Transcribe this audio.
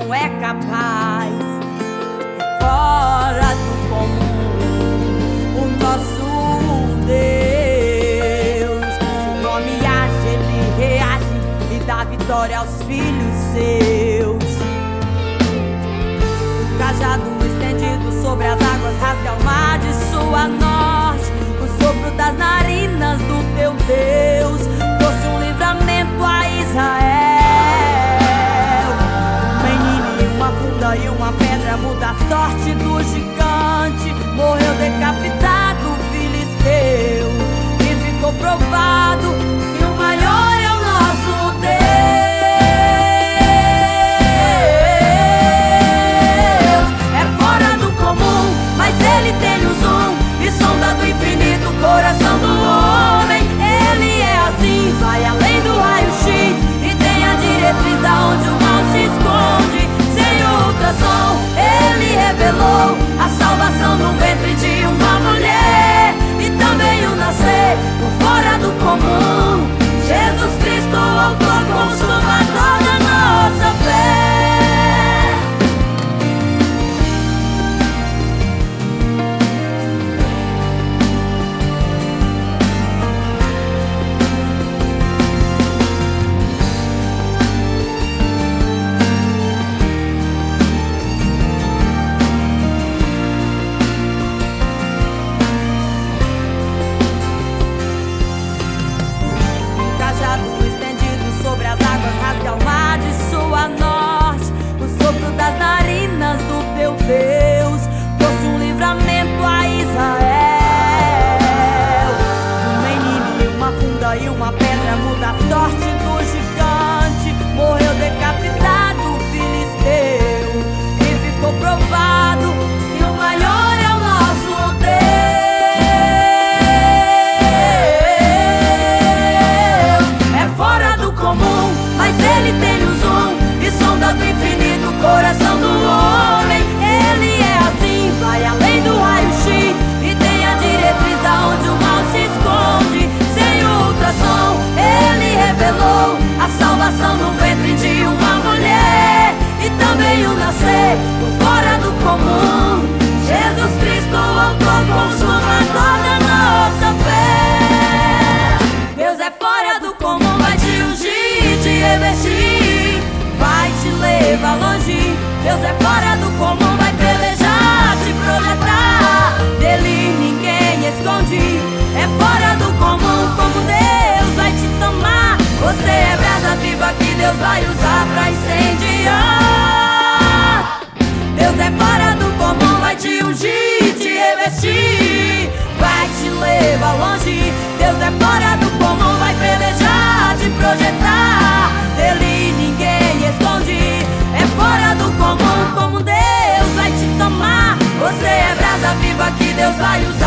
não é capaz. É fora do comum o nosso Deus. Se o homem age, ele reage e dá vitória aos filhos seus. O cajado estendido sobre as águas rasga o mar de sul a norte. O sopro das narinas do teu Deus trouxe um livramento a Israel. Um menino e uma funda e uma pedra muda a sorte do gigante. Morreu decapitado o filisteu e ficou provado que o maior é o nosso Deus. É fora do comum, mas ele tem o zoom e sonda do infinito o coração do homem. Ele é assim, vai além do raio-x e tem a diretriz da onde o mal se esconde. Sem ultrassom, ele revelou a salvação no ventre de uma mulher. E também o nascer do fora do comum, Jesus Cristo, autor consumador da nossa fé. Rasga o mar de sul a norte. O sopro das narinas do teu Deus trouxe um livramento a Israel. Um menino e uma funda e uma pedra muda a sorte do gigante. Morreu decapitado o filisteu e ficou provado que o maior é o nosso Deus. É fora do comum, mas ele tem o zoom e sonda do infinito o coração do homem. Ele é assim, vai além do raio-x e tem a diretriz da onde o mal se esconde. Sem ultrassom, ele revelou a salvação no ventre de uma mulher. E também o nascer do fora do comum, Jesus Cristo, autor consumador da nossa fé. Deus é fora do comum, vai te ungir, te revestir, vai te levar longe. Deus é fora do comum, vai pelejar, te projetar, dele ninguém esconde. É fora do comum, como Deus vai te tomar. Você é brasa viva que Deus vai usar pra incendiar. Deus é fora do comum, vai te ungir, te revestir, vai te levar longe. Deus é fora do comum, vai pelejar, te projetar, dele ninguém esconde. É fora do comum, como Deus vai te tomar. Você é brasa viva que Deus vai usar